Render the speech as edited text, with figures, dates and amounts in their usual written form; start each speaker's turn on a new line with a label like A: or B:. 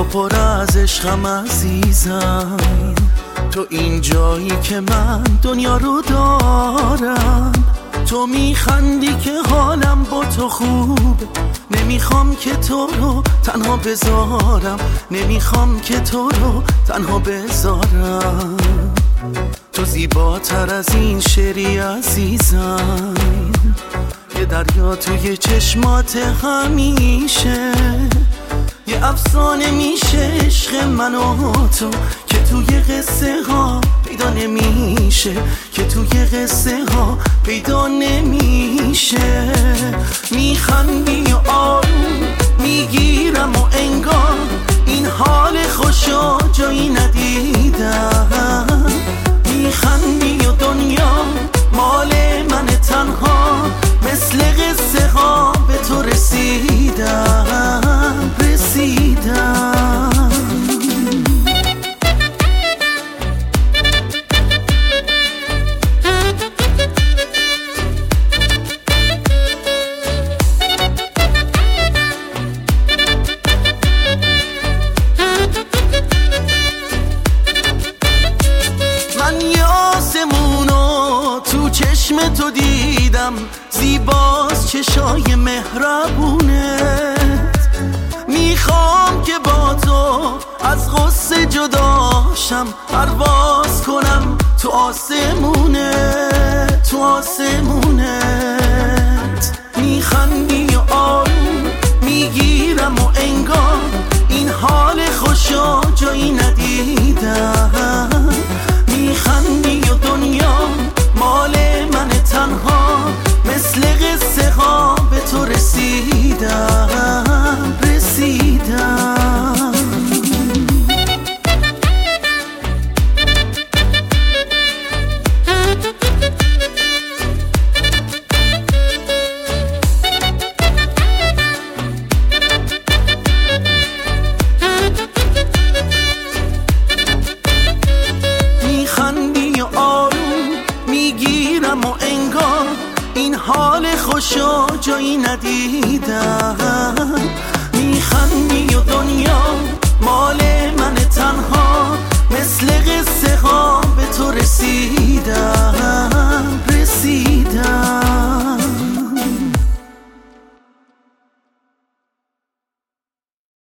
A: پر از عشقم عزیزم، تو این جایی که من دنیا رو دارم. تو میخندی که حالم با تو خوبه، نمیخوام که تو رو تنها بذارم، نمیخوام که تو رو تنها بذارم. تو زیباتر از این شعری عزیزم، یه دریا توی چشمات همیشه، یه افسانه میشه عشق من و تو که توی قصه ها پیدا نمیشه، که توی قصه ها پیدا نمیشه. میخندی و آروم میگیرم و انگار این حال خوشو جایی ندیدم. میخندی و دنیا مال من تنها، مثل قصه ها به تو رسیدم. من یاسمونو تو چشم تو دیدم، زیباست چشای مهربونت. میخوام که با تو از غصه جداشم، پرواز کنم تو آسمونت، تو آسمونت. میخندی و آروم میگیرم و انگار این حال خوشو جایی ندیدم. میخندی و دنیا مال من تنها، مثل قصه ها به تو رسیدم. میخندی و آروم میگیرم و انگار این حال خوشو جایی ندیدم. میخندی و دنیا مال من تنها، مثل قصه ها به تو رسیدم.